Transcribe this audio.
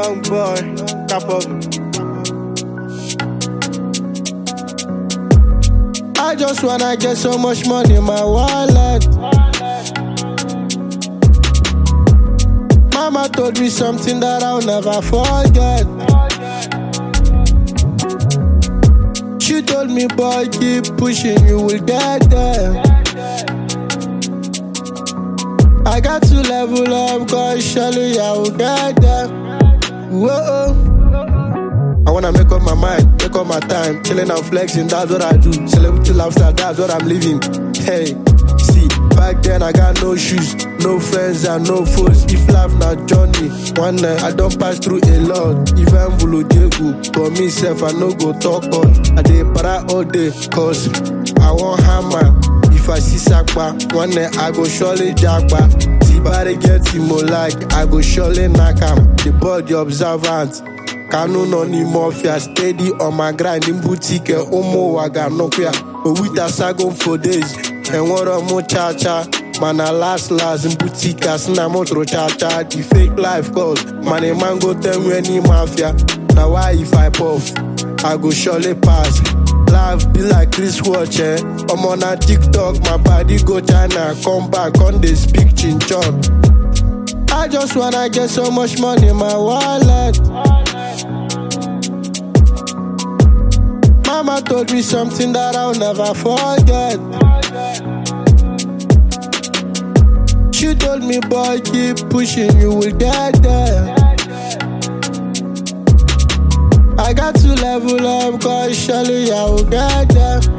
Young boy, cap up. I just wanna get so much money in my wallet. Mama told me something that I'll never forget. She told me, boy, keep pushing, you will get there. I got to level up, cause surely I will get there. Whoa. I wanna make up my mind, make up my time. Chilling and flexing, that's what I do. Celebrity lifestyle, that's what I'm living. Hey, see, back then I got no shoes, no friends and no foes. If life not journey, one night I don't pass through a lot. Even Vulu Diego, for me self I no go talk on. I dey para all day, cause I want hammer. If I see Sakpa, one night I go surely jackpa. See body get him like, I go surely knock him. The body observant. Canon on the mafia, steady on my grind in boutique, Omo Waga Nokia. But with a sagon for days, and what a mo cha cha. Man, I last in boutique, as Namotro cha cha. The fake life calls, man, a man go tell me any mafia. Now, why if I puff, I go surely pass. Life be like Chris Watch, eh? I'm on a TikTok, my body go China, come back on the speak chinchon. I just wanna get so much money in my wallet. Mama told me something that I'll never forget. She told me, boy, keep pushing, you will get there. I got to level up, cause surely I will get there.